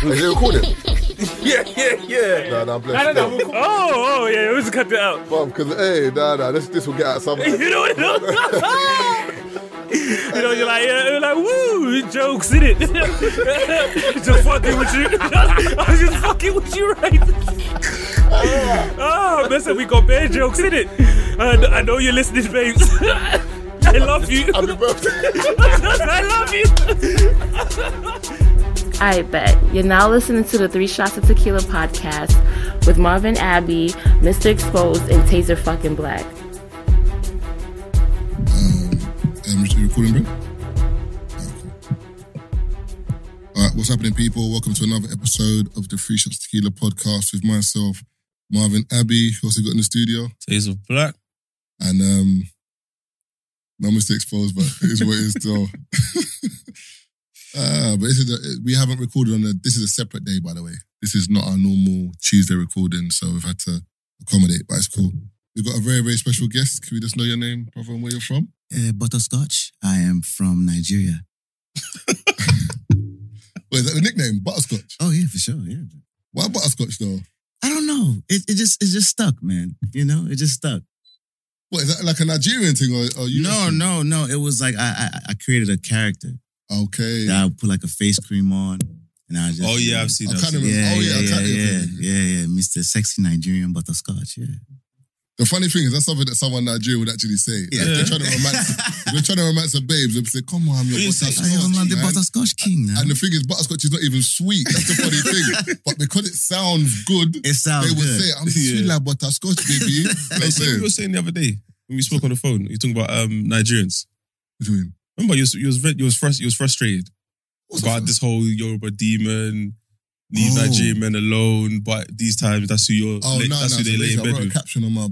Is it recording? Yeah. Nah, I'm blessed. No. Oh, yeah, we just cut that out. Because, this will get out some. You know what? You're like, woo, jokes in it. Just fucking with you. I was just fucking with you, right? Oh, listen, we got bad jokes in it. I know you're listening, babes. I love you. Happy birthday. I love you. I bet. You're now listening to the 3 Shots of Tequila podcast with Marvin Abbey, Mr. Exposed, and Taser fucking Black. You recording, bro? All right, what's happening, people? Welcome to another episode of the 3 Shots of Tequila podcast with myself, Marvin Abbey, who also got in the studio. Taser Black. And no Mr. Exposed, but it is what it is still. But we haven't recorded on this is a separate day, by the way. This is not our normal Tuesday recording, so we've had to accommodate, but it's cool. We've got a very, very special guest. Can we just know your name, brother, and where you're from? Butterscotch. I am from Nigeria. Wait, is that the nickname? Butterscotch? Oh, yeah, for sure, yeah. Why Butterscotch, though? I don't know. It just stuck, man. You know, it just stuck. What, is that like a Nigerian thing or you? No. It was like I created a character. Okay. That I would put like a face cream on. And I just, oh, yeah, I've seen that. Yeah. Mr. Sexy Nigerian Butterscotch, yeah. The funny thing is, that's something that someone in Nigeria would actually say. Yeah. Like, they're trying to romance the babes. They'll say, come on, I'm your Butterscotch. I'm the Butterscotch king now. And the thing is, Butterscotch is not even sweet. That's the funny thing. But because it sounds good, they would say, I'm sweet like Butterscotch, baby. Like what you were saying the other day when we spoke on the phone. You're talking about Nigerians. What do you mean? Remember, you was frustrated about this whole Yoruba demon, leave Nigerian men alone. But these times, that's who they lay in bed with. I wrote a caption on my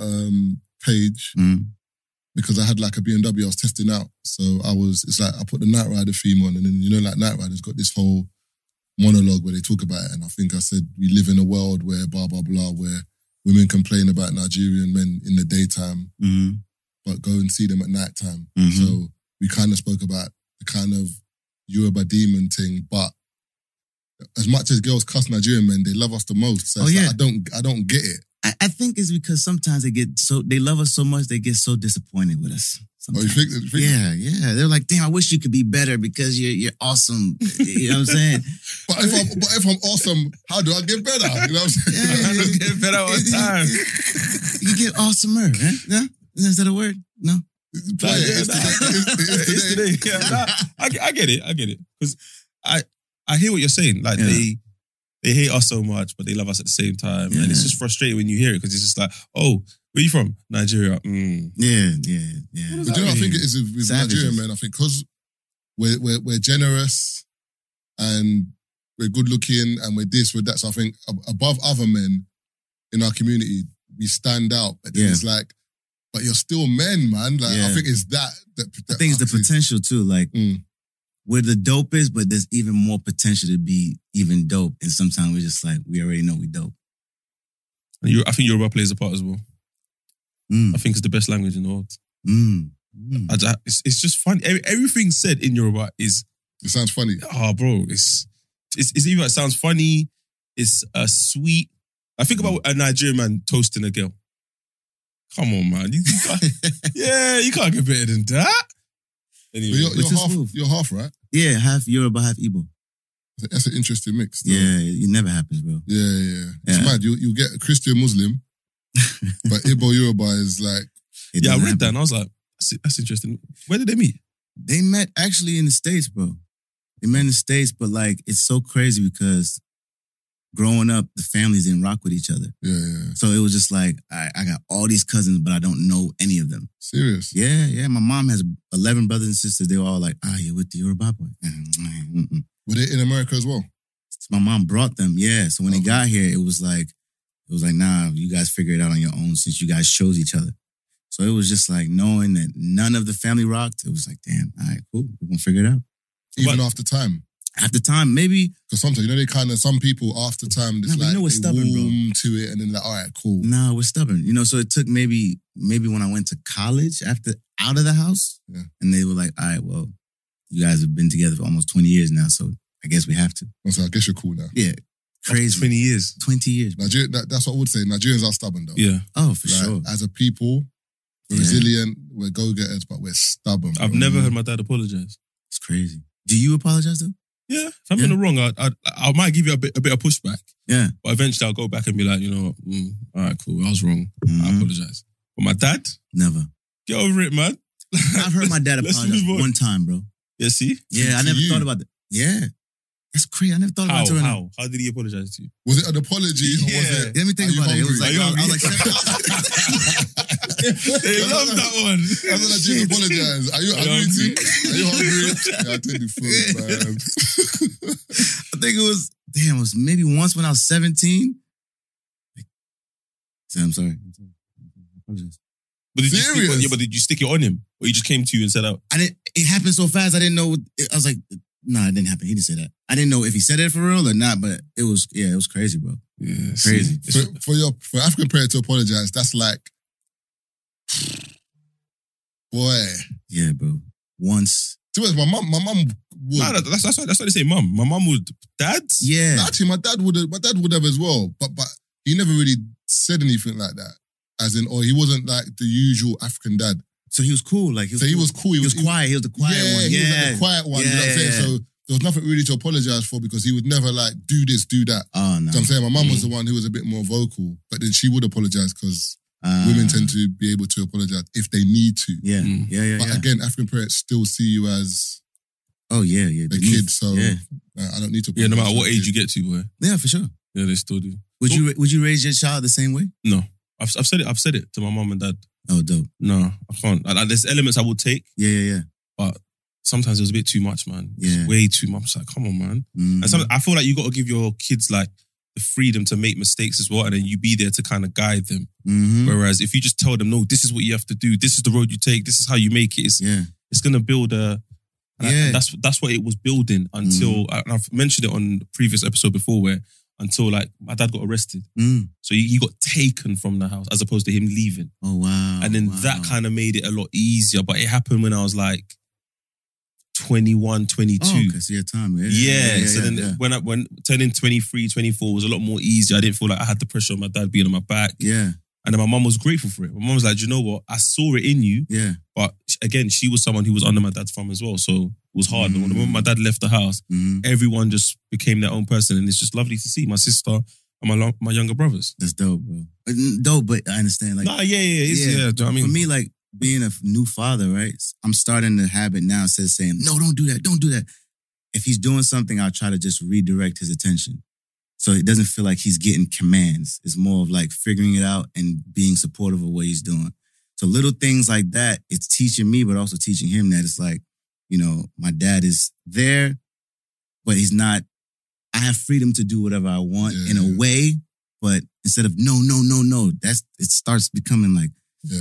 page because I had like a BMW I was testing out. So it's like I put the Night Rider theme on, and then like Night Rider's got this whole monologue where they talk about it, and I think I said we live in a world where blah blah blah, where women complain about Nigerian men in the daytime, but go and see them at nighttime. So we kind of spoke about the kind of Yoruba demon thing, but as much as girls cuss Nigerian men, they love us the most. So like, I don't get it. I think it's because sometimes they love us so much they get so disappointed with us. Sometimes. Oh, you think? Yeah. They're like, damn, I wish you could be better because you're awesome. You know what I'm saying? but if I'm awesome, how do I get better? You know what I'm saying? Yeah, I don't get better all the time. You get awesomer, huh? Yeah? Is that a word? No. It's today. Yeah, I get it. Because I hear what you're saying. Like they hate us so much, but they love us at the same time. Yeah. And it's just frustrating when you hear it because it's just like, oh, where are you from? Nigeria. Yeah. But you know what I think it is with Nigerian men? I think because we're generous and we're good looking and we're this, we're that. So I think above other men in our community, we stand out. But then it's like, but you're still men, man. Like I think it's that I think it's the potential too. Like we're the dopest, but there's even more potential to be even dope. And sometimes we're just like, we already know we dope. I think Yoruba plays a part as well. I think it's the best language in the world. It's just funny. Everything said in Yoruba it sounds funny. Oh, bro, it's either it sounds funny, it's sweet. I think about a Nigerian man toasting a girl. Come on, man. You can't get better than that. Anyway, you're half, right? Yeah, half Yoruba, half Igbo. That's an interesting mix. Though. Yeah, it never happens, bro. Yeah. It's mad. You'll get a Christian Muslim, but Igbo Yoruba is like... I read that and I was like, that's interesting. Where did they meet? They met actually in the States, bro. They met in the States, but like, it's so crazy because growing up, the families didn't rock with each other. Yeah. So it was just like, I got all these cousins, but I don't know any of them. Serious? Yeah. My mom has 11 brothers and sisters. They were all like, you're with the Yoruba boy. Were they in America as well? My mom brought them, yeah. So when they got here, it was like, nah, you guys figure it out on your own since you guys chose each other. So it was just like knowing that none of the family rocked. It was like, damn, all right, cool. We're going to figure it out. Even after time? At the time, maybe. Because sometimes, they kind of, some people after time, it's like, we're stubborn, warm to it and then like, all right, cool. No, we're stubborn. So it took maybe when I went to college out of the house, and they were like, all right, well, you guys have been together for almost 20 years now, so I guess we have to. So I guess you're cool now. Yeah. Crazy. 20 years. 20 years. That's what I would say. Nigerians are stubborn though. Yeah. Oh, for sure. As a people, we're resilient, we're go-getters, but we're stubborn. Bro. I've never heard my dad apologize. It's crazy. Do you apologize though? Yeah. If I'm in the wrong, I might give you a bit of pushback. Yeah. But eventually I'll go back and be like, all right, cool. I was wrong. I apologize. But my dad? Never. Get over it, man. I've heard my dad apologize one time, bro. Yeah, see? Yeah, I never thought about that. Yeah. That's crazy. I never thought about it. How? How did he apologize to you? Was it an apology or was it... Let me think about it. It was like, I was like... They love that one. I was like, you apologize. Are you hungry? Are you hungry? Yeah, I take the food, man. I think it was maybe once when I was 17. I'm sorry. I apologize. But did you stick it on him? Or he just came to you and said out? It happened so fast, I didn't know. I was like, nah, it didn't happen. He didn't say that. I didn't know if he said it for real or not, but it was crazy, bro. Yeah, crazy. For African parent to apologize, that's like, boy. Yeah, bro. Once. To be honest, my mum would. Nah, that's why they say mum. My mum would. Dads? Yeah. Actually, my dad would have as well, but he never really said anything like that. As in, or he wasn't like the usual African dad. So he was cool. Like he was cool. He was quiet. He was the quiet one. He was like the quiet one. You know what I'm saying? So there was nothing really to apologize for because he would never like do this, do that. Oh, no. You know what I'm saying? My mum was the one who was a bit more vocal, but then she would apologize because women tend to be able to apologize if they need to. Yeah. But again, African parents still see you as a kid, so I don't need to apologize. Yeah, no matter what age you get to, boy. Yeah, for sure. Yeah, they still do. Would you raise your child the same way? No. I've said it to my mum and dad. Oh, dope. No, I can't. Like, there's elements I will take. Yeah. But sometimes it was a bit too much, man. Yeah. It's way too much. It's like, come on, man. And I feel like you got to give your kids like the freedom to make mistakes as well, and then you be there to kind of guide them. Whereas if you just tell them, no, this is what you have to do, this is the road you take, this is how you make it, it's going to build a... That's what it was building until... And I've mentioned it on the previous episode before where until like my dad got arrested. So he got taken from the house as opposed to him leaving. Oh, wow. And then that kind of made it a lot easier. But it happened when I was like 21, 22. Oh, okay, so your time. So then when turning 23, 24 was a lot more easier. I didn't feel like I had the pressure of my dad being on my back. Yeah. And then my mum was grateful for it. My mum was like, do you know what? I saw it in you. Yeah. But again, she was someone who was under my dad's thumb as well. So it was hard. When the moment my dad left the house, everyone just became their own person. And it's just lovely to see my sister and my younger brothers. That's dope, bro. Dope, but I understand. Like, do you know what I mean? For me, like being a new father, right? I'm starting the habit now instead of saying, no, don't do that. Don't do that. If he's doing something, I'll try to just redirect his attention. So it doesn't feel like he's getting commands. It's more of like figuring it out and being supportive of what he's doing. So little things like that, it's teaching me, but also teaching him that it's like, you know, my dad is there, but he's not, I have freedom to do whatever I want in a way, but instead of no, it starts becoming like,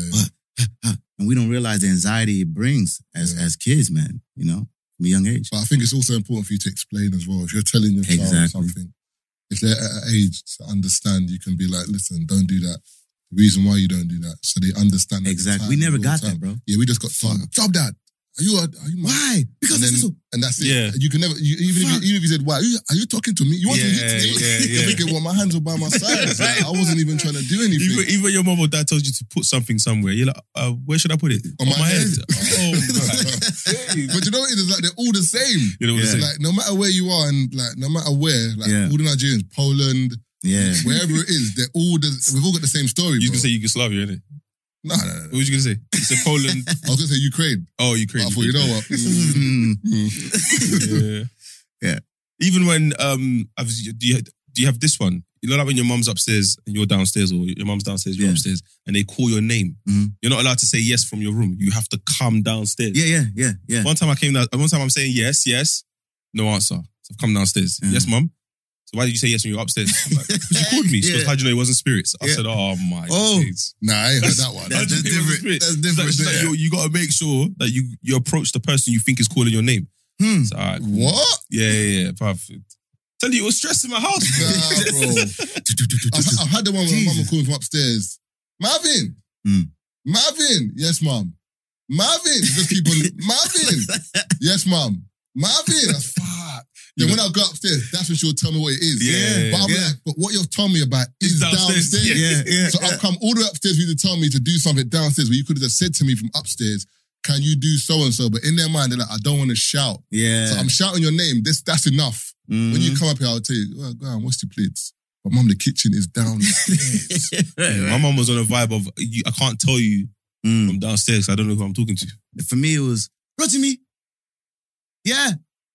and we don't realize the anxiety it brings as kids, man, you know, from a young age. But I think it's also important for you to explain as well. If you're telling your child something, if they're at an age to understand, you can be like, listen, don't do that. The reason why you don't do that. So they understand. Exactly. We never got that, bro. Yeah, we just got told, stop that. Are you why? Because and that's it. Yeah. You can never, even if you said, why? Are you talking to me? You want to hit me? You're thinking, well, my hands are by my side. Like, I wasn't even trying to do anything. Even your mom or dad tells you to put something somewhere. You're like, where should I put it? On my head. Oh, but you know what it is? Like, they're all the same. You know what I'm saying? Like, no matter where you are and like, no matter where, like all the Nigerians, Poland, wherever it is, we've all got the same story. You can say Yugoslavia, innit? No. What was you going to say? You said Poland. I was going to say Ukraine. Oh, Ukraine. I thought, you know what? Yeah. Even when, do you have this one? You know, like when your mum's upstairs and you're downstairs, or your mum's downstairs, you're upstairs, and they call your name. You're not allowed to say yes from your room. You have to come downstairs. Yeah. One time I'm saying yes, no answer. So I've come downstairs. Yes, mum. Why did you say yes when you were upstairs? I'm like, because you called me. She goes, how do you know it wasn't spirits? I said, oh my days. Nah, I ain't heard that one. That's different. That's different. Like, you got to make sure that you approach the person you think is calling your name. So, all right, cool. What? Yeah. Perfect. Tell you, it was stress in my house. Nah, bro. I've had the one where my mum calling from upstairs. Marvin. Marvin. Yes, mum. Marvin. Just keep on. Marvin. Yes, mum. Marvin. That's fuck. Then when I go upstairs, that's when she'll tell me what it is. Yeah. But I'm like, but what you're telling me about is downstairs. Yeah. So I've come all the way upstairs for you to tell me to do something downstairs where you could have just said to me from upstairs, can you do so-and-so? But in their mind, they're like, I don't want to shout. Yeah. So I'm shouting your name. That's enough. When you come up here, I'll tell you, well, go on, what's your plates? But mum, the kitchen is downstairs. My mum was on a vibe of, I can't tell you from downstairs. I don't know who I'm talking to. For me, it was, Rotimi. Yeah.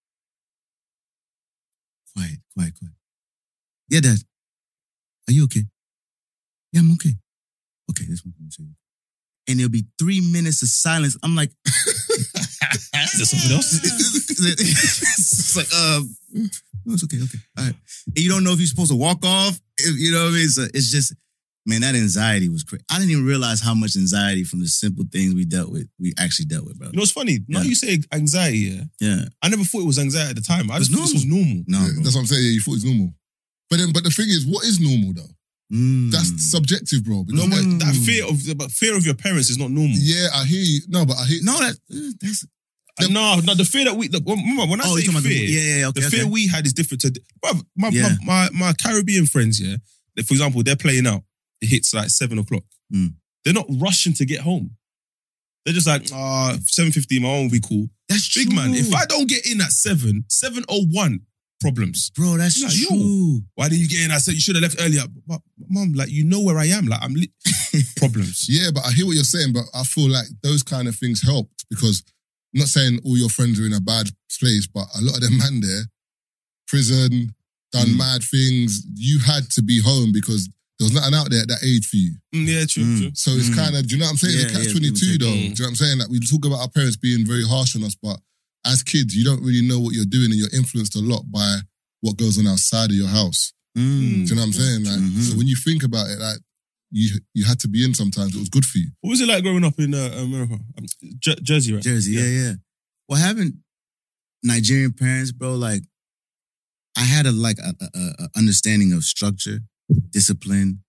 Quiet. Yeah, Dad. Are you okay? Yeah, I'm okay. Okay, this one I'm saying. And there'll be 3 minutes of silence. I'm like, is there something else? It's like, no, it's okay. All right. And you don't know if you're supposed to walk off. You know what I mean? So it's just, man, that anxiety was crazy. I didn't even realize how much anxiety from the simple things we actually dealt with, bro. You know what's funny? Now you say anxiety, yeah. I never thought it was anxiety at the time. I just thought this was normal. No, yeah, that's what I'm saying. Yeah, you thought it was normal. But the thing is, what is normal though? That's subjective, bro. No, but that fear of your parents is not normal. Yeah, I hear you. No, but I hear that's. No, the fear that we... Remember, when I say fear, okay, the fear we had is different to... My Caribbean friends, yeah, for example, they're playing out. It hits like 7 o'clock. They're not rushing to get home. They're just like, 7:50, my own will be cool. That's Big true. man, if I don't get in at 7:01, problems. Bro, that's like, true. Why didn't you get in? I said you should have left earlier. But mom, like, you know where I am. Like, problems. Yeah, but I hear what you're saying, but I feel like those kind of things helped because I'm not saying all your friends are in a bad place, but a lot of them man there, prison, done mad things. You had to be home because there was nothing out there at that age for you. Yeah, true. So it's kind of, do you know what I'm saying? The catch-22 though. Do you know what I'm saying? Like we talk about our parents being very harsh on us, but as kids, you don't really know what you're doing and you're influenced a lot by what goes on outside of your house. Do you know what I'm saying? Like, so when you think about it, like you had to be in sometimes. It was good for you. What was it like growing up in America? Jersey, right? Jersey, yeah. Well, having Nigerian parents, bro, like I had a understanding of structure, discipline,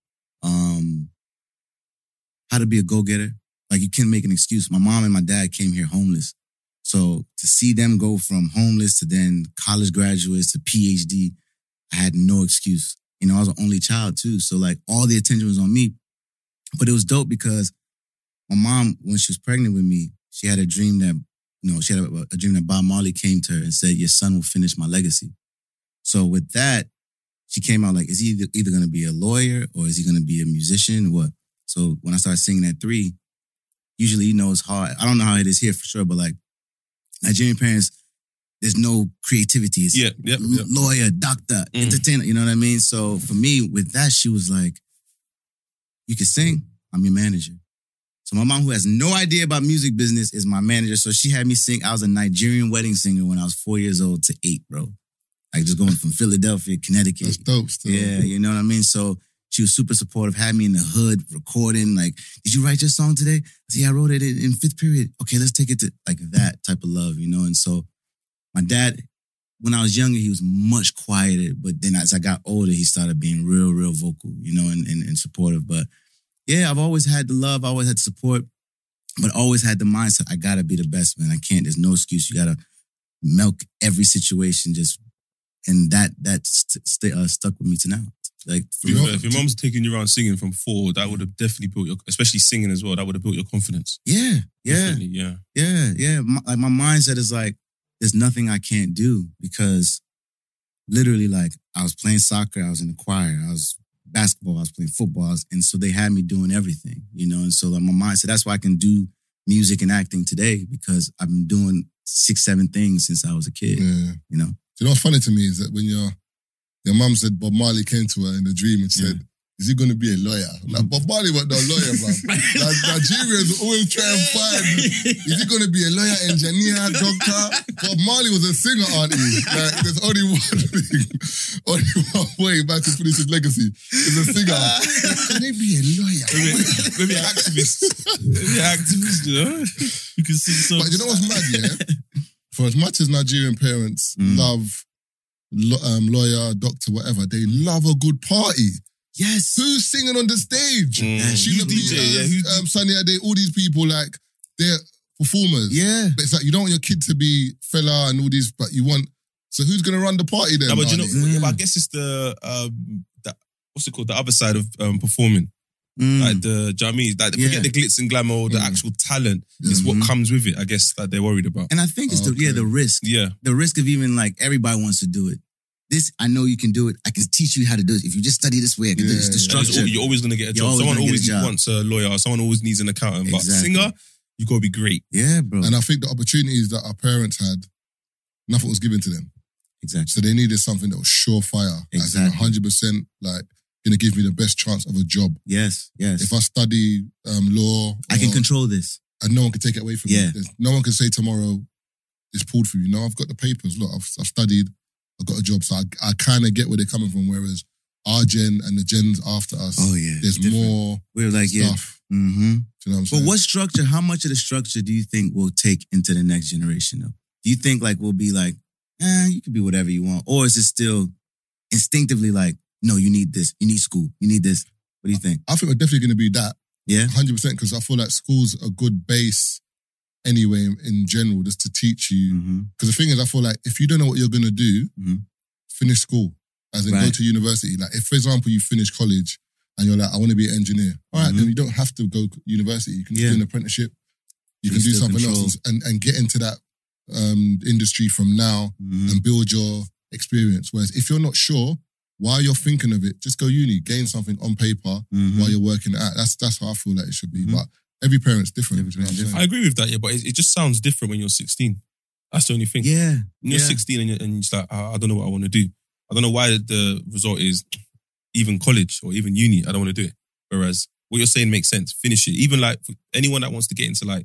how to be a go-getter. Like you can't make an excuse. My mom and my dad came here homeless. So to see them go from homeless to then college graduates to PhD, I had no excuse. You know, I was the only child too. So like all the attention was on me. But it was dope because my mom, when she was pregnant with me, she had a dream that, she had a dream that Bob Marley came to her and said, your son will finish my legacy. So with that, she came out like, is he either going to be a lawyer or is he going to be a musician or what? So when I started singing at 3, usually, it's hard. I don't know how it is here for sure, but like Nigerian parents, there's no creativity. It's lawyer, doctor, entertainer, you know what I mean? So for me, with that, she was like, you can sing, I'm your manager. So my mom, who has no idea about music business, is my manager. So she had me sing. I was a Nigerian wedding singer when I was 4 years old to 8, bro. Like just going from Philadelphia, Connecticut. That's dope still. Yeah, you know what I mean? So she was super supportive, had me in the hood recording. Like, did you write your song today? I said, yeah, I wrote it in 5th period. Okay, let's take it to like that type of love, And so my dad, when I was younger, he was much quieter. But then as I got older, he started being real, real vocal, and supportive. But yeah, I've always had the love. I always had the support, but always had the mindset, I got to be the best, man. I can't. There's no excuse. You got to milk every situation and that stuck with me to now. Like, if your mom's taking you around singing from 4, that would have definitely built especially singing as well, that would have built your confidence. Yeah. Definitely, Yeah. My mindset is like, there's nothing I can't do because literally like I was playing soccer, I was in the choir, I was basketball, I was playing football, and so they had me doing everything, and so like my mindset, that's why I can do music and acting today because I've been doing 6-7 things since I was a kid, Do you know what's funny to me is that when your mum said Bob Marley came to her in a dream and said, is he going to be a lawyer? Like, Bob Marley wasn't no lawyer, man. Like, Nigerians always try and find, is he going to be a lawyer, engineer, doctor? Bob Marley was a singer, auntie. Like, there's only one way back to finish his legacy. He's a singer. Can he be a lawyer? Maybe an activist. You can see so. But you know what's mad, yeah? For as much as Nigerian parents love lawyer, doctor, whatever, they love a good party. Yes. Who's singing on the stage? Sheila Peters, Sunny Ade, all these people, like, they're performers. Yeah. But it's like, you don't want your kid to be fella and all these, but you want So who's gonna run the party then? No, but I guess it's the what's it called? The other side of performing. Like the, do you know what I mean? Like forget the glitz and glamour, the actual talent is what comes with it, I guess, that they're worried about. And I think it's the risk. Yeah. The risk of even like everybody wants to do it. This, I know you can do it. I can teach you how to do it. If you just study this way, I can do this. The structure. You're always going to get a job. Someone always wants a lawyer. Someone always needs an accountant. But singer, you got to be great. Yeah, bro. And I think the opportunities that our parents had, nothing was given to them. Exactly. So they needed something that was surefire. Exactly. 100% like going to give me the best chance of a job. Yes. If I study law, I can control this. And no one can take it away from me. No one can say tomorrow it's pulled for you. No, I've got the papers. Look, I've studied. I've got a job. So I kind of get where they're coming from. Whereas our gen and the gens after us, there's more We're like, stuff. Mm-hmm. Do you know what I'm saying? But what structure, how much of the structure do you think we'll take into the next generation though? Do you think like we'll be like, you can be whatever you want? Or is it still instinctively like, no, you need this, you need school, you need this? What do you think? I think we're definitely going to be that. Yeah? 100%, because I feel like school's a good base anyway in general, just to teach you. Because the thing is, I feel like if you don't know what you're going to do, finish school, as in go to university. Like if, for example, you finish college and you're like, I want to be an engineer. All right, then you don't have to go to university. You can do an apprenticeship. You can do something else and get into that industry from now and build your experience. Whereas if you're not sure, while you're thinking of it, just go uni, gain something on paper while you're working it out. That's how I feel like it should be. But every parent's different. I agree with that, but it just sounds different when you're 16. That's the only thing. Yeah. When you're 16 and you're just like, I don't know what I want to do. I don't know why the result is even college or even uni, I don't want to do it. Whereas what you're saying makes sense. Finish it. Even like for anyone that wants to get into like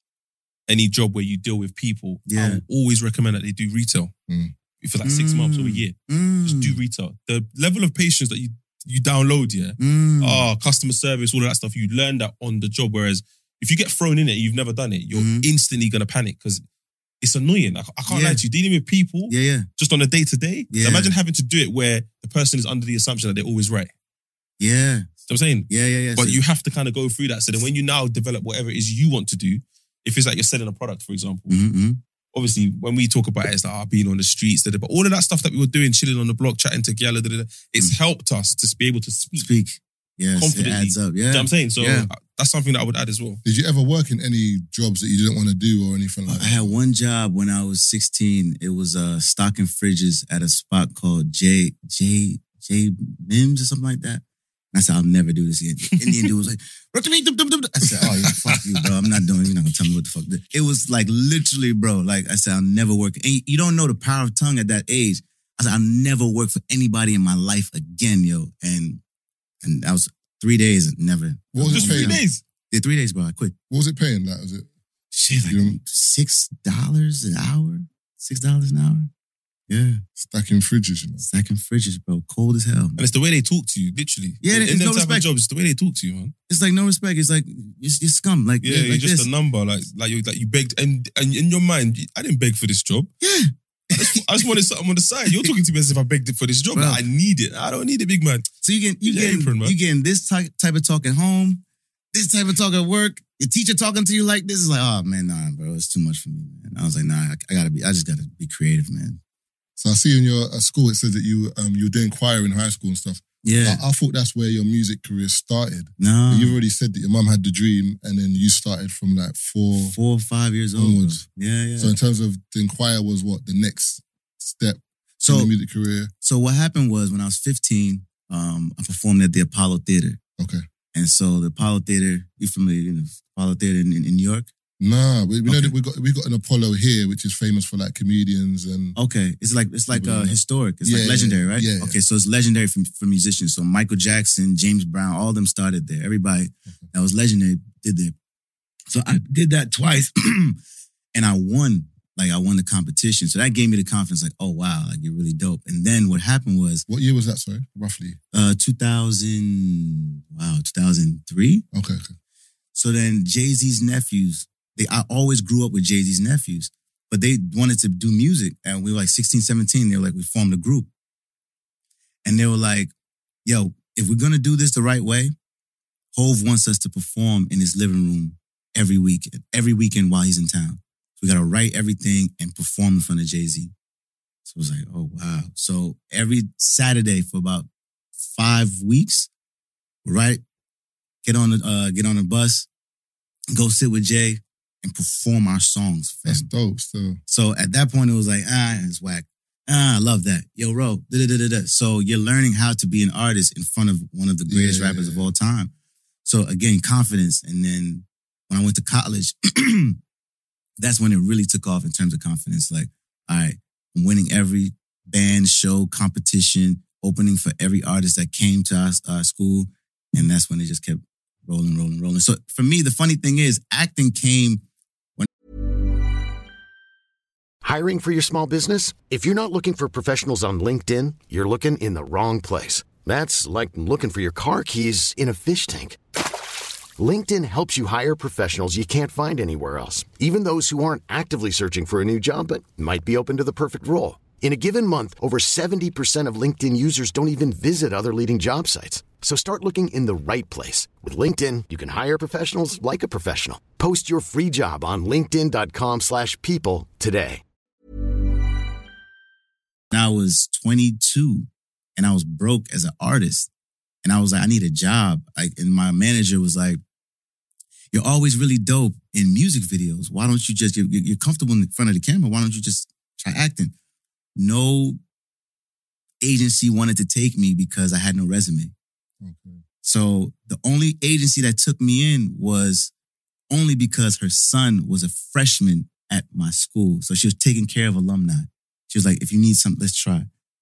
any job where you deal with people, I will always recommend that they do retail. For like 6 months or a year. Just do retail. The level of patience that you download, customer service, all of that stuff, you learn that on the job. Whereas if you get thrown in it, you've never done it, you're instantly going to panic because it's annoying. I can't lie to you. Dealing with people just on a day-to-day. So imagine having to do it where the person is under the assumption that they're always right. Yeah. You know what I'm saying? Yeah. But you have to kind of go through that. So then when you now develop whatever it is you want to do, if it's like you're selling a product, for example, obviously, when we talk about it, it's like being on the streets, but all of that stuff that we were doing, chilling on the block, chatting to Gyala, it's helped us to be able to speak confidently. It adds up, You know what I'm saying? So that's something that I would add as well. Did you ever work in any jobs that you didn't want to do or anything like that? I had one job when I was 16. It was stocking fridges at a spot called J Mims or something like that. I said, I'll never do this again. Indian dude was like, I said, oh, yeah, fuck you, bro. I'm not doing it. You're not going to tell me what the fuck. It was like literally, bro. Like I said, I'll never work. And you don't know the power of tongue at that age. I said, I'll never work for anybody in my life again, yo. And that was 3 days and never. What was it paying? 3 days? Yeah, 3 days, bro. I quit. What was it paying? Like, was it? Shit, like $6 an hour? $6 an hour? Yeah. Stacking fridges, you know. Stacking fridges, bro. Cold as hell. Man. And it's the way they talk to you, literally. Yeah, in no them type respect. of jobs, it's the way they talk to you, man. It's like no respect. It's like you're scum. Like you're like just this. a number. Like you begged, and in your mind, I didn't beg for this job. Yeah. I just wanted something on the side. You're talking to me as if I begged for this job. Bro. I need it. I don't need it, big man. So you getting this type of talk at home, this type of talk at work. Your teacher talking to you like this is like, oh man, nah, bro, it's too much for me, man. I was like, nah, I just gotta be creative, man. So I see in your school it says that you were doing choir in high school and stuff. Yeah. I thought that's where your music career started. No. But you've already said that your mum had the dream and then you started from like 4 or 5 years old. Onwards. Yeah. So in terms of the choir was what? The next step in the music career? So what happened was when I was 15, I performed at the Apollo Theater. Okay. And so the Apollo Theater, you familiar with the Apollo Theater in New York? Nah, we know that we got an Apollo here, which is famous for like comedians and. Okay, it's like historic. It's like legendary, right? Yeah. Okay, so it's legendary for musicians. So Michael Jackson, James Brown, all of them started there. Everybody that was legendary did there. So I did that twice, and I won. Like I won the competition, so that gave me the confidence. Like, oh wow, like you're really dope. And then what happened was, what year was that? Sorry, roughly. 2003. Okay. So then Jay-Z's nephews. I always grew up with Jay-Z's nephews, but they wanted to do music. And we were like 16, 17. They were like, we formed a group. And they were like, yo, if we're going to do this the right way, Hov wants us to perform in his living room every weekend while he's in town. So we got to write everything and perform in front of Jay-Z. So it was like, oh, wow. So every Saturday for about 5 weeks, right? Get on the bus, go sit with Jay, and perform our songs. That's dope, still. So at that point, it was like, it's whack. I love that. Yo, Ro, da-da-da-da-da. So you're learning how to be an artist in front of one of the greatest rappers of all time. So again, confidence. And then when I went to college, that's when it really took off in terms of confidence. Like, all right, I'm winning every band, show, competition, opening for every artist that came to our school. And that's when it just kept rolling. So for me, the funny thing is, acting came when... Hiring for your small business? If you're not looking for professionals on LinkedIn, you're looking in the wrong place. That's like looking for your car keys in a fish tank. LinkedIn helps you hire professionals you can't find anywhere else, even those who aren't actively searching for a new job but might be open to the perfect role. In a given month, over 70% of LinkedIn users don't even visit other leading job sites. So start looking in the right place. With LinkedIn, you can hire professionals like a professional. Post your free job on linkedin.com/people today. I was 22 and I was broke as an artist. And I was like, I need a job. And my manager was like, you're always really dope in music videos. Why don't you just, you're comfortable in front of the camera. Why don't you just try acting? No agency wanted to take me because I had no resume. Okay. So the only agency that took me in was only because her son was a freshman at my school. So she was taking care of alumni. She was like, if you need something, let's try.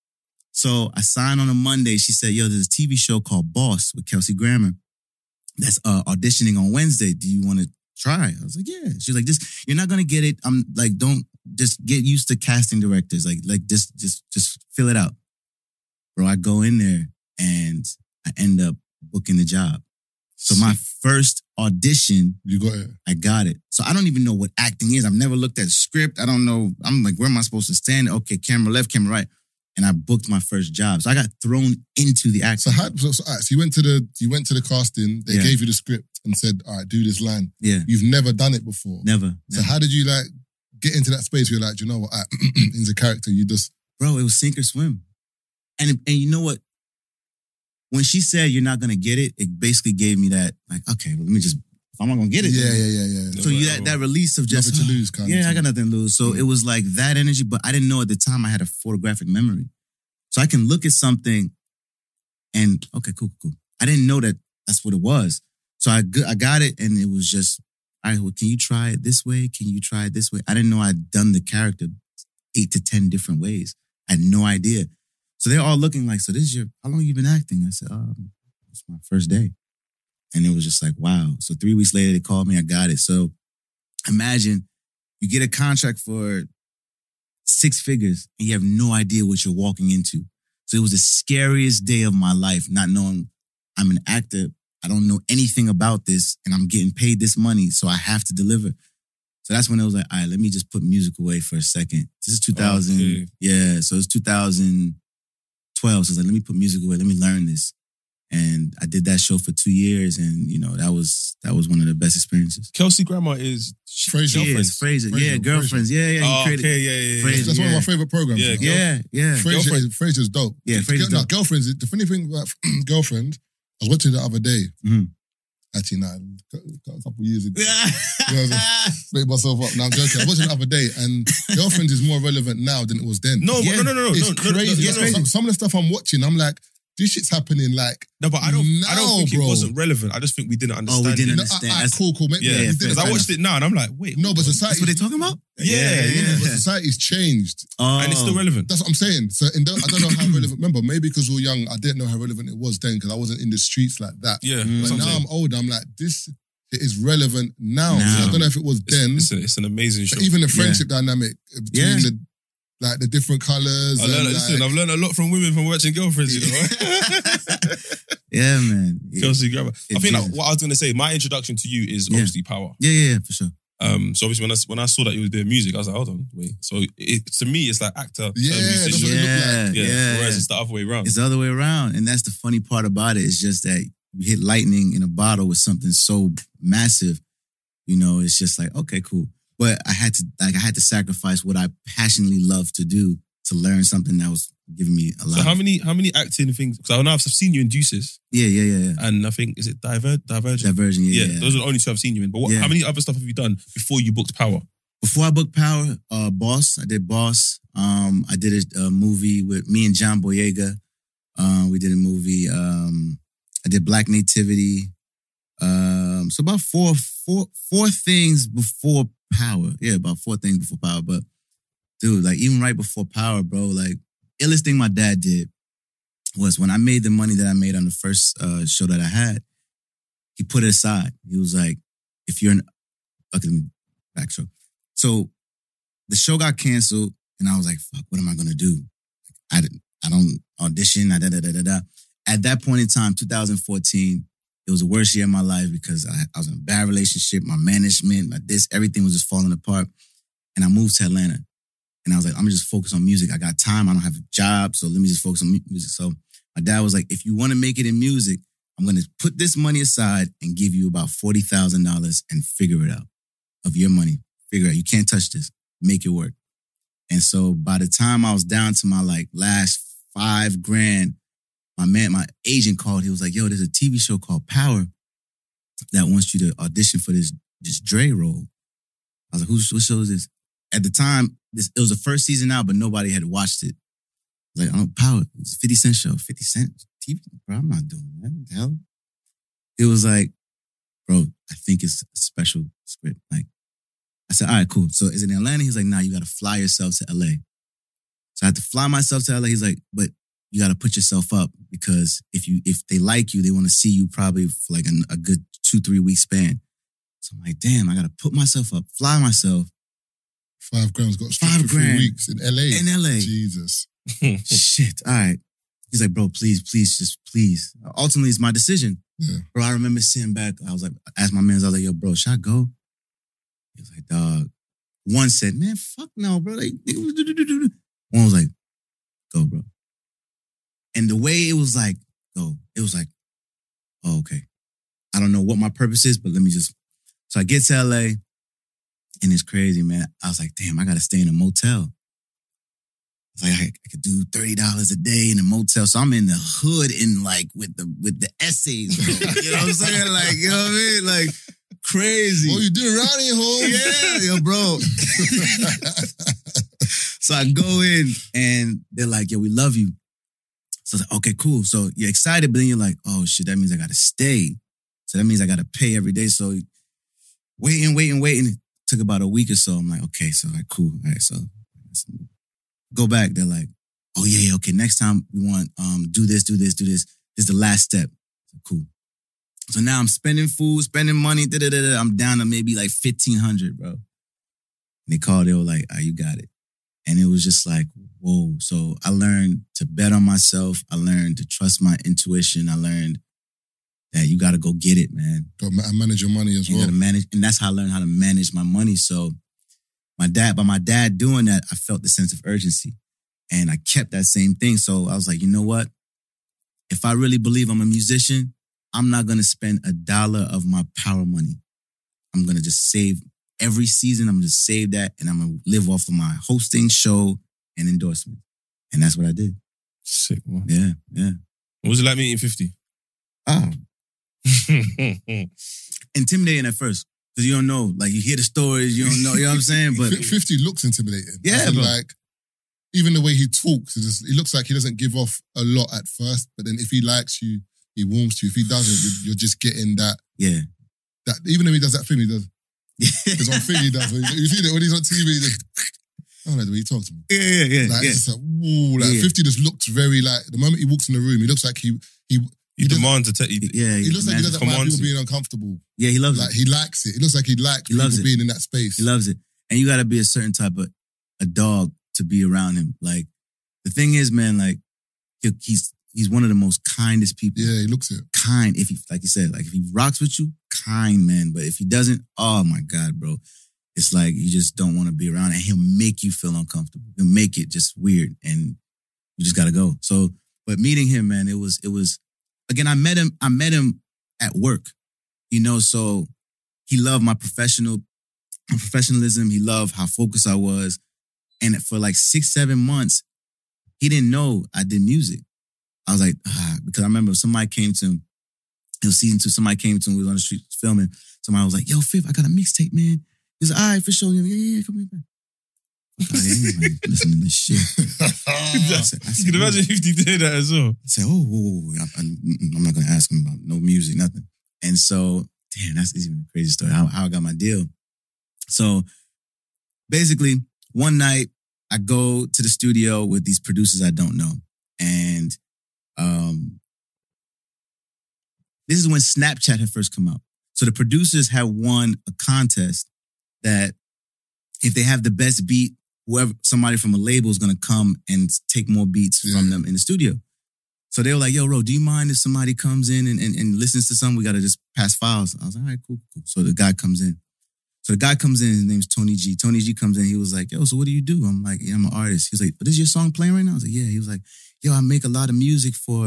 So I signed on a Monday. She said, yo, there's a TV show called Boss with Kelsey Grammer that's auditioning on Wednesday. Do you want to try? I was like, yeah. She was like, just, you're not going to get it. I'm like, don't, just get used to casting directors. Like just fill it out. Bro, I go in there and I end up booking the job. So my first audition, you got it. I got it. So I don't even know what acting is. I've never looked at a script. I don't know. I'm like, where am I supposed to stand? Okay, camera left, camera right. And I booked my first job. So I got thrown into the acting. So you went to the casting, they gave you the script and said, all right, do this line. Yeah. You've never done it before. Never. So how did you like get into that space where you're like, you know what, in the character, you just... Bro, it was sink or swim. And you know what? When she said you're not going to get it, it basically gave me that, like, okay, well, let me just, if I'm not going to get it. Yeah. So that release of just... Nothing to lose kind of thing. I got nothing to lose. So it was like that energy, but I didn't know at the time I had a photographic memory. So I can look at something and, okay, cool. I didn't know that that's what it was. So I got it and it was just, all right, well, can you try it this way? Can you try it this way? I didn't know I'd done the character 8 to 10 different ways. I had no idea. So they're all looking like, so this is how long you been acting? I said, it's my first day. And it was just like, wow. So 3 weeks later, they called me, I got it. So imagine you get a contract for 6 figures and you have no idea what you're walking into. So it was the scariest day of my life, not knowing I'm an actor. I don't know anything about this and I'm getting paid this money, so I have to deliver. So that's when it was like, all right, let me just put music away for a second. This is 2000. Okay. Yeah, so it's 2012. So I was like, let me put music away. Let me learn this. And I did that show for 2 years, and you know that was one of the best experiences. Kelsey Grammer is Fraser. Yeah, Girlfriends. Yeah. Oh, okay, yeah. Fraser, that's one of my favorite programs. Yeah. Fraser's dope. Yeah, Fraser's dope. Girlfriends. The funny thing about Girlfriends, I was watching it the other day. Mm-hmm. Actually, a couple of years ago. I made myself up. No, I'm joking. I was watching it the other day, and Girlfriends is more relevant now than it was then. No. It's crazy. Some of the stuff I'm watching, I'm like, this shit's happening like no, but I don't think it wasn't relevant. I just think we didn't understand. Oh, we didn't understand. Cool. Yeah, because I watched it now and I'm like, wait. No, but society. That's what they're talking about? Yeah. But society's changed. And it's still relevant. That's what I'm saying. So I don't know how relevant. Remember, maybe because we were young, I didn't know how relevant it was then because I wasn't in the streets like that. Yeah. But now I'm older, I'm like, this is relevant now. So I don't know if it was then. It's an amazing show. Even the friendship dynamic between the different colours. I've learned a lot from women from watching Girlfriends, you know. Yeah, man. Kelsey Grammer. I think like, what I was going to say, my introduction to you is obviously Power. Yeah, for sure. So obviously when I saw that you were doing music, I was like, hold on, wait. So to me, it's like actor, musician. That's what it looked like. Yeah. Whereas it's the other way around. It's the other way around. And that's the funny part about it. It's just that you hit lightning in a bottle with something so massive, you know, it's just like, okay, cool. But I had to sacrifice what I passionately love to do to learn something that was giving me a lot. So how many acting things? Because I know I've seen you in Deuces. Yeah. And I think, is it Divergent? Divergent, yeah. Those are the only two I've seen you in. But how many other stuff have you done before you booked Power? Before I booked Power, Boss. I did Boss. I did a movie with me and John Boyega. We did a movie. I did Black Nativity. So about four things before Power. Yeah, about 4 things before Power. But dude, like even right before Power, bro, like illest thing my dad did was when I made the money that I made on the first show that I had, he put it aside. He was like, if you're okay, let me back show. So the show got canceled and I was like, fuck, what am I gonna do? I don't audition, At that point in time, 2014, it was the worst year of my life because I was in a bad relationship, my management, everything was just falling apart. And I moved to Atlanta. And I was like, I'm gonna just focus on music. I got time, I don't have a job, so let me just focus on music. So my dad was like, if you wanna make it in music, I'm gonna put this money aside and give you about $40,000 and figure it out of your money. Figure it out, you can't touch this, make it work. And so by the time I was down to my like last $5,000, my agent called. He was like, yo, there's a TV show called Power that wants you to audition for this Dre role. I was like, what show is this? At the time, it was the first season out, but nobody had watched it. I was like, oh, Power, it's a 50 Cent show. 50 Cent TV? Bro, I'm not doing that. What the hell? It was like, bro, I think it's a special script. Like, I said, all right, cool. So is it in Atlanta? He's like, nah, you got to fly yourself to LA. So I had to fly myself to LA. He's like, but you got to put yourself up because if they like you, they want to see you probably for like a good 2-3 week span. So I'm like, damn, I got to put myself up, fly myself. $5,000 got stripped for 3 weeks in LA. In LA. Jesus. Shit. All right. He's like, bro, please. Ultimately, it's my decision. Yeah. Bro, I remember sitting back. I was like, I asked my man, I was like, yo, bro, should I go? He was like, dog. One said, man, fuck no, bro. Like, one was like, go, bro. And the way it was like, go, it was like, oh, okay. I don't know what my purpose is, but let me just. So I get to LA, and it's crazy, man. I was like, damn, I got to stay in a motel. It's like I could do $30 a day in a motel. So I'm in the hood in like with the essays, bro. You know what I'm saying? Like, you know what I mean? Like, crazy. What you doing around here, home? Yeah, yo, bro. So I go in, and they're like, yo, we love you. So I was like, okay, cool. So you're excited, but then you're like, oh shit, that means I gotta stay. So that means I gotta pay every day. So waiting. It took about a week or so. I'm like, okay, so like, cool. All right, so go back. They're like, oh yeah, okay. Next time we want do this. This is the last step. Cool. So now I'm spending food, spending money. I'm down to maybe like $1,500, bro. And they called. They were like, oh, you got it. And it was just like, whoa. So I learned to bet on myself. I learned to trust my intuition. I learned that you got to go get it, man. Got to manage your money as well. You got to manage. And that's how I learned how to manage my money. So by my dad doing that, I felt the sense of urgency. And I kept that same thing. So I was like, you know what? If I really believe I'm a musician, I'm not going to spend $1 of my Power money. I'm going to just save every season. I'm going to save that, and I'm going to live off of my hosting, show, and endorsement. And that's what I did. Sick, man. Yeah. What was it like meeting 50? Oh. Intimidating at first. Because you don't know. Like, you hear the stories, you don't know. You know what I'm saying? But 50 looks intimidating. Yeah, bro. Like, even the way he talks, it looks like he doesn't give off a lot at first, but then if he likes you, he warms to you. If he doesn't, you're just getting that. Yeah. That even if he does that thing, he does. There's one thing he does. You see that when he's on TV, he's like, I don't know the way he talks to me. Yeah. Like, it's just like, whoa, like 50 just looks very like, the moment he walks in the room, he looks like he demands a he looks like he doesn't mind people being uncomfortable. Yeah, he loves it. He likes it. It looks like he likes people being in that space. He loves it. And you got to be a certain type of a dog to be around him. Like, the thing is, man, like, he's one of the most kindest people. Yeah, he looks it. Kind, if he, like you said, like if he rocks with you, kind, man. But if he doesn't, oh my God, bro. It's like you just don't want to be around, and he'll make you feel uncomfortable. He'll make it just weird, and you just got to go. So, but meeting him, man, it was, again, I met him at work, you know, so he loved my professionalism. He loved how focused I was. And for like 6-7 months, he didn't know I did music. I was like, because I remember somebody came to him. It was season 2. Somebody came to him. We was on the street filming. Somebody was like, yo, Fifth, I got a mixtape, man. He was like, all right, for sure. Yeah, come here, man. I ain't listening to this shit. You can imagine if he did that as well. I said, I'm not going to ask him about no music, nothing. And so, damn, that's even a crazy story, how I got my deal. So, basically, one night, I go to the studio with these producers I don't know. And this is when Snapchat had first come out. So the producers had won a contest that if they have the best beat, somebody from a label is going to come and take more beats from them in the studio. So they were like, yo, Ro, do you mind if somebody comes in and listens to something? We got to just pass files. I was like, all right, cool. So the guy comes in. His name's Tony G. Tony G comes in. He was like, yo, so what do you do? I'm like, yeah, I'm an artist. He was like, but is your song playing right now? I was like, yeah. He was like, yo, I make a lot of music for,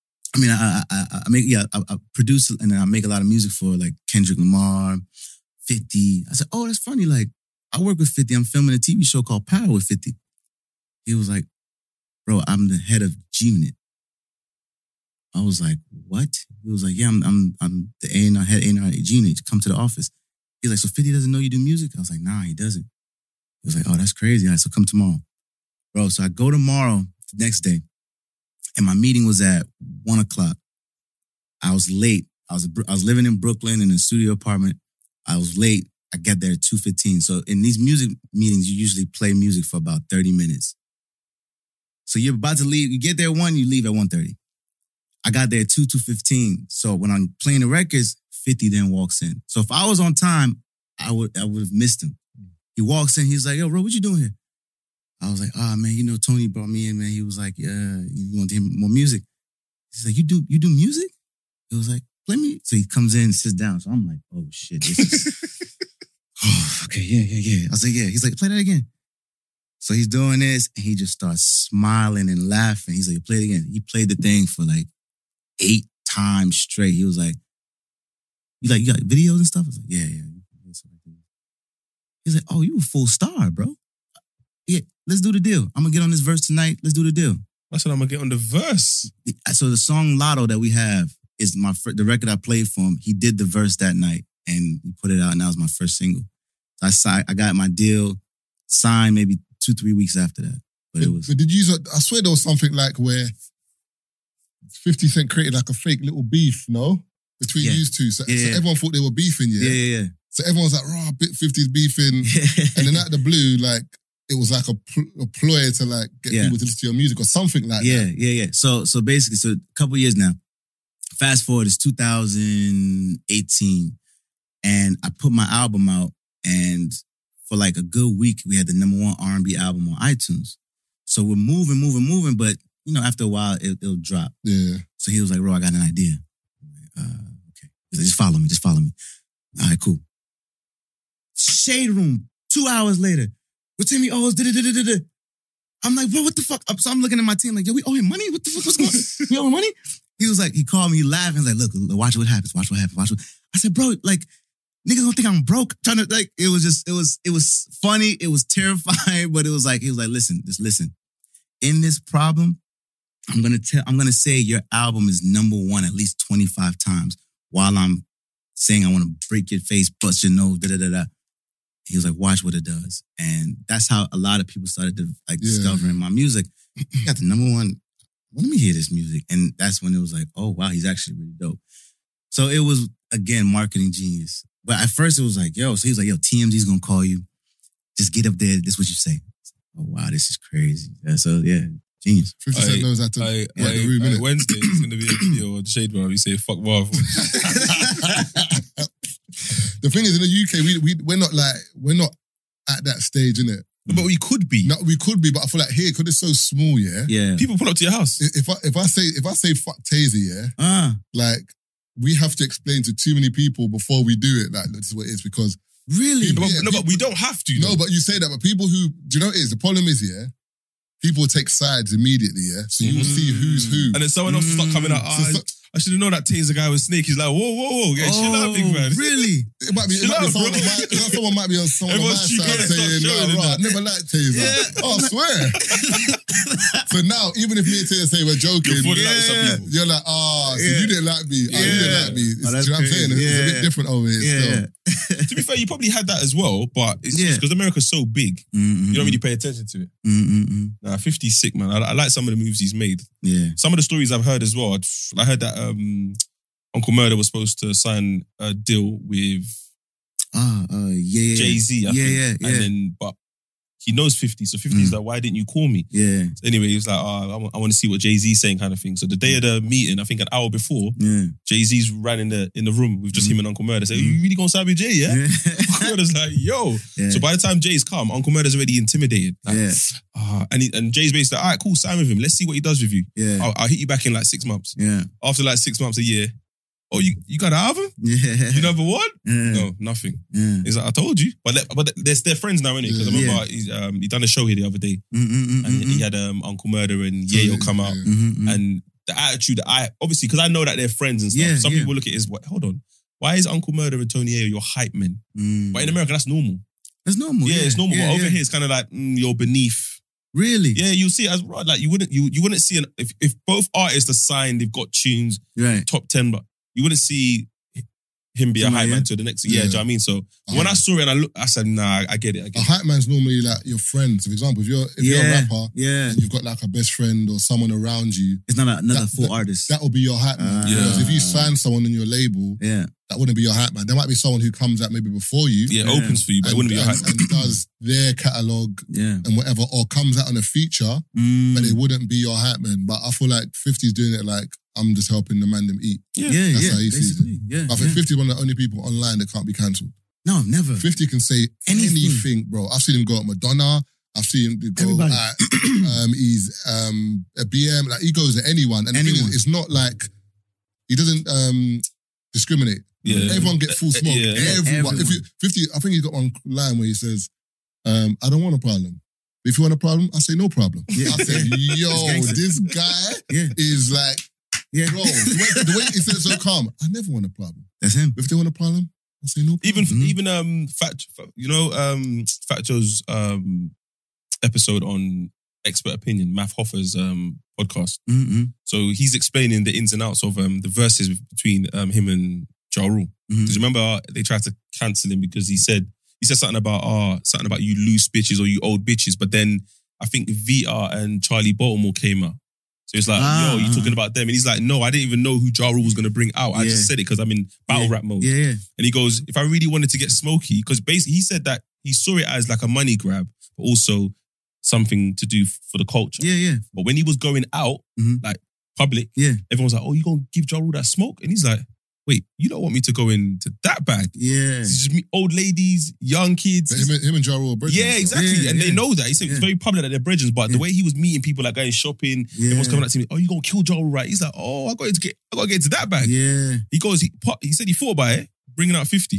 I produce and then I make a lot of music for like Kendrick Lamar, 50. I said, oh, that's funny. Like, I work with 50. I'm filming a TV show called Power with 50. He was like, bro, I'm the head of G-Unit. I was like, what? He was like, yeah, I'm the A&R, head A&R at G-Unit. Come to the office. He's like, so 50 doesn't know you do music? I was like, nah, he doesn't. He was like, oh, that's crazy. All right, so come tomorrow. Bro, so I go tomorrow, the next day, and my meeting was at 1 o'clock. I was late. I was living in Brooklyn in a studio apartment. I was late. I get there at 2:15. So in these music meetings, you usually play music for about 30 minutes. So you're about to leave. You get there at 1, you leave at 1:30. I got there at 2:15. So when I'm playing the records, 50 then walks in. So if I was on time, I would have missed him. He walks in. He's like, yo, bro, what you doing here? I was like, man, Tony brought me in, man. He was like, yeah, you want to hear more music? He's like, you do music? He was like, play me. So he comes in and sits down. So I'm like, oh, shit. This is... oh, okay, yeah. I was like, yeah. He's like, play that again. So he's doing this, and he just starts smiling and laughing. He's like, play it again. He played the thing for like 8 times straight. He was like, you got videos and stuff? I was like, yeah. He's like, oh, you a full star, bro. Yeah, let's do the deal. I'm going to get on this verse tonight. Let's do the deal. I said I'm going to get on the verse. So the song Lotto that we have is the record I played for him. He did the verse that night, and he put it out, and that was my first single. So I got my deal signed maybe 2-3 weeks after that. But did you, I swear there was something like where 50 Cent created like a fake little beef, no? Between you two. So everyone thought they were beefing, Yeah. So everyone was like, raw, 50's beefing. And then out of the blue, like, it was like a ploy to like get people to listen to your music or something like that. Yeah. So basically, a couple years now, fast forward, it's 2018. And I put my album out, and for like a good week, we had the #1 R&B album on iTunes. So we're moving, but after a while, it'll drop. Yeah. So he was like, Ro, I got an idea. Okay. He's like, just follow me. All right, cool. Shade Room, 2 hours later. With Timmy Owens, I'm like, bro, what the fuck? So I'm looking at my team like, yo, we owe him money? What the fuck? What's going on? We owe him money? He was like, he called me laughing. He's like, look, watch what happens. I said, bro, like, niggas don't think I'm broke. Trying to, like, it was funny. It was terrifying, but he was like, listen. In this problem, I'm gonna say your album is #1 at least 25 times while I'm saying I want to break your face, bust your nose, He was like, watch what it does. And that's how a lot of people started to discovering my music. He got the #1. Let me hear this music. And that's when it was like, oh, wow, he's actually really dope. So it was, again, marketing genius. But at first it was like, yo, so he was like, yo, TMZ's going to call you. Just get up there. This is what you say. Oh, wow, this is crazy. So, yeah, genius. 50 Cent knows how to work the room, innit? Wednesday, it's going to be a video of the Shade Room. You say, fuck Marv. The thing is, in the UK, we're not at that stage, innit? But we could be. No, we could be, but I feel like here, because it's so small, yeah. People pull up to your house. If I say fuck Taser, like we have to explain to too many people before we do it. Like, this is what it is, because really, but we don't have to. No, but you say that, but people who, do you know what it is? The problem is, people take sides immediately, so you will see who's who, and then someone else will start coming out. I should have known that Taser guy was Snake. He's like, whoa, yeah, chill out, big man. Really? It might be someone might be on someone on my side saying, I never liked Taser. Yeah. Oh, I swear. So now, even if me and Taser say we're joking, you're like, so you didn't like me. You didn't like me. You know what I'm saying? It's a bit different over here still. To be fair, you probably had that as well, but it's just because America's so big, you don't really pay attention to it. Nah, 50's sick, man. I like some of the moves he's made. Yeah. Some of the stories I've heard as well. I heard that Uncle Murder was supposed to sign a deal with Jay-Z, I think. And then, but he knows 50, so 50's like, why didn't you call me? Yeah. So anyway, he was like, I want to see what Jay-Z's saying, kind of thing. So the day of the meeting, I think an hour before, Jay-Z's ran in the room with just him and Uncle Murder. Said, you really gonna sign with Jay, yeah? Uncle Murder's like, yo. Yeah. So by the time Jay's come, Uncle Murder's already intimidated. Like, and Jay's basically like, all right, cool, sign with him. Let's see what he does with you. Yeah. I'll hit you back in like 6 months. Yeah. After like 6 months, a year. Oh, you got an album? Yeah. You number one? Yeah. No, nothing. Yeah. He's like, I told you. But they're friends now, innit? Because I remember he done a show here the other day. And he had Uncle Murder and Yayo come out. And the attitude that obviously, because I know that they're friends and stuff. Yeah, Some people look at it as, hold on, why is Uncle Murder and Tony Yayo your hype men? But in America, that's normal. It's normal. Yeah, it's normal. But over here, it's kind of like, you're beneath. Really? Yeah, you'll see it as like you wouldn't see if both artists are signed, they've got tunes, top 10, but you wouldn't see him be a hype man to the next. Yeah, do you know what I mean? So when I saw it and I said, nah, I get it. A hype man's normally like your friend. So for example, if you're a rapper and you've got like a best friend or someone around you, it's not another full artist. That will be your hype man. Because if you sign someone in your label, that wouldn't be your hype man. There might be someone who comes out maybe before you. Yeah, opens for you, but it wouldn't be your hype man. And does their catalogue and whatever, or comes out on a feature, but it wouldn't be your hype man. But I feel like 50's doing it like, I'm just helping the man them eat. That's how he sees it. Yeah, I think 50 is one of the only people online that can't be cancelled. No, never. 50 can say anything, bro. I've seen him go at Madonna. I've seen him go at he's a BM. Like he goes at anyone. And the thing is, it's not like he doesn't discriminate. Yeah. Everyone gets full smoke. Everyone. If 50, I think he's got one line where he says, I don't want a problem. If you want a problem, I say no problem. I said, yo, this guy is like, bro, the way he said it so calm, I never want a problem. That's him. If they want a problem, I say no problem. Even Fat Joe's episode on Expert Opinion, Math Hoffer's podcast. So he's explaining the ins and outs of the verses between him and Ja Rule. Because remember they tried to cancel him because he said something about you loose bitches or you old bitches, but then I think Vita and Charlie Baltimore came out. So it's like, yo, you talking about them? And he's like, no, I didn't even know who Ja Rule was going to bring out. I just said it because I'm in battle rap mode. Yeah. And he goes, if I really wanted to get smoky, because basically he said that he saw it as like a money grab, but also something to do for the culture. Yeah. But when he was going out, like public, everyone was like, oh, you going to give Ja Rule that smoke? And he's like, wait, you don't want me to go into that bag? Yeah. It's just me, old ladies, young kids. Him and Ja Rule are brethren. Yeah, exactly. And they know that. He said it's very public that they're brethren, but the way he was meeting people, like going shopping, everyone's coming up to me, oh, you going to kill Ja Rule, right? He's like, oh, I got to get into that bag. Yeah. He goes, he said he thought about it, bringing out 50.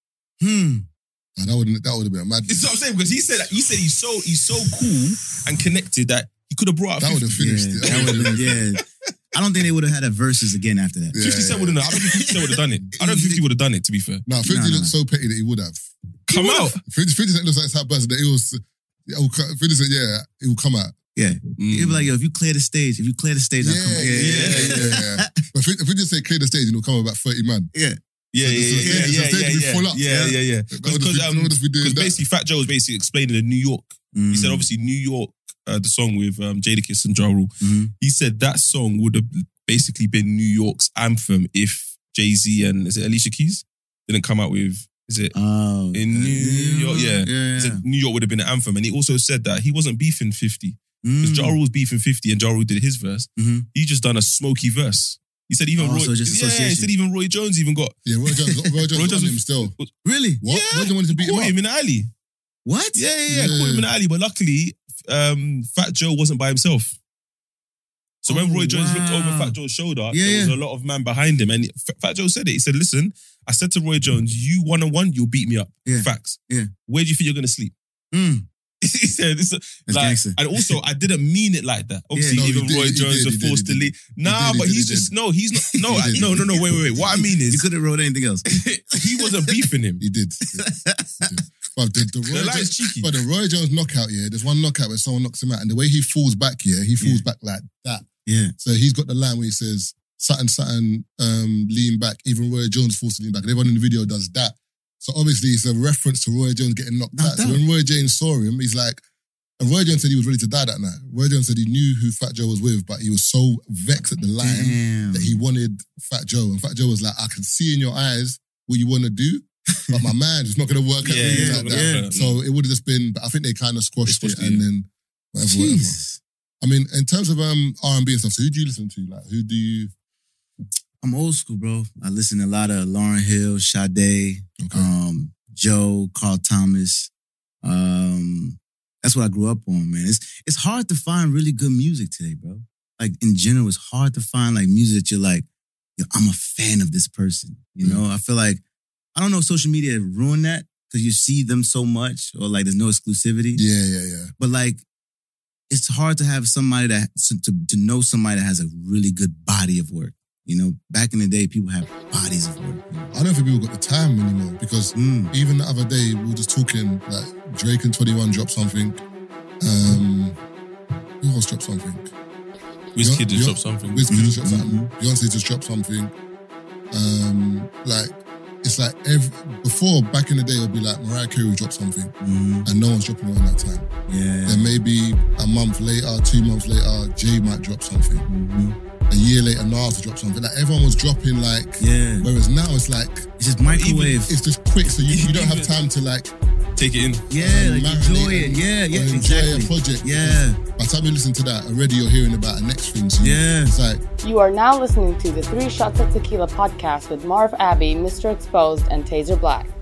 That would have been a mad. This is what I'm saying, because he said he's so cool and connected that he could have brought out 50. That would have finished it. That would have been, I don't think they would have had a versus again after that. 50 Cent wouldn't have. I don't think 50 Cent would have done it. I don't think 50 would have done it, to be fair. No, 50 looks so petty that he would have. Come out. 50 Cent looks like that person that he was. 50 Cent, he will come out. Yeah. He'll be like, yo, if you clear the stage, I'll come. Yeah. But if we just say clear the stage, it'll come about 30 man. Yeah. Because basically Fat Joe was basically explaining in New York. He said obviously New York, the song with Jadakiss and Ja Rule. He said that song would have basically been New York's anthem if Jay-Z and is it Alicia Keys didn't come out with in New York? Yeah. He said New York would have been an anthem, and he also said that he wasn't beefing 50 because Ja Rule was beefing 50 and Ja Rule did his verse. He just done a smoky verse. He said even Roy. He said even Roy Jones even got. Yeah, Roy Jones on him still. Really? What? Yeah. Roy Jones wanted to beat him Caught up. him in the alley. What? Yeah. Caught him in the alley, but luckily, Fat Joe wasn't by himself. So when Roy Jones looked over Fat Joe's shoulder, there was a lot of man behind him, and Fat Joe said it. He said, "Listen, I said to Roy Jones, you 1-on-1, you'll beat me up. Facts. Yeah. Where do you think you're gonna sleep?" He He said, like, and also, I didn't mean it like that. Obviously, even Roy Jones was forced to leave. Nah, but he's just, no, he's not. No, wait. What I mean is... You could have wrote anything else. He wasn't beefing him. He did. But the Roy Jones knockout, there's one knockout where someone knocks him out, and the way he falls back, he falls back like that. Yeah. So he's got the line where he says, Sutton, lean back. Even Roy Jones forced to lean back. And everyone in the video does that. So obviously it's a reference to Roy Jones getting knocked out. So when Roy Jones saw him, he's like, and Roy Jones said he was ready to die that night. Roy Jones said he knew who Fat Joe was with, but he was so vexed at the line that he wanted Fat Joe. And Fat Joe was like, I can see in your eyes what you want to do, but my man, it's not going to work out like that. So it would have just been, but I think they kind of squashed it and then whatever. I mean, in terms of R&B and stuff, so who do you listen to? Like, who do you... I'm old school, bro. I listen to a lot of Lauryn Hill, Sade, Joe, Carl Thomas. That's what I grew up on, man. It's hard to find really good music today, bro. Like, in general, it's hard to find, like, music that you're like, yo, I'm a fan of this person. You know? I feel like, I don't know if social media ruined that because you see them so much or, like, there's no exclusivity. Yeah. But, like, it's hard to have somebody to know somebody that has a really good body of work. You know, back in the day, people have bodies of work. You know? I don't think people got the time anymore because even the other day, we were just talking, like, Drake and 21 dropped something. Who else dropped something? Wizkid just dropped something. Wizkid just dropped something. Beyonce just dropped something. Like, it's like before, back in the day, it would be like Mariah Carey dropped something and no one's dropping it on that time. Yeah. Then maybe a month later, 2 months later, Jay might drop something. A year later, Nas will drop something. Like, everyone was dropping, like... Yeah. Whereas now it's like... It's just microwave. It's just quick, so you don't have time to, like... Take it in. Yeah, like enjoy it. Yeah, enjoy a project. Yeah. By the time you listen to that, already you're hearing about the next thing. So it's like... You are now listening to the 3 Shots of Tequila podcast with Marv Abbey, Mr. Exposed, and Taser Black.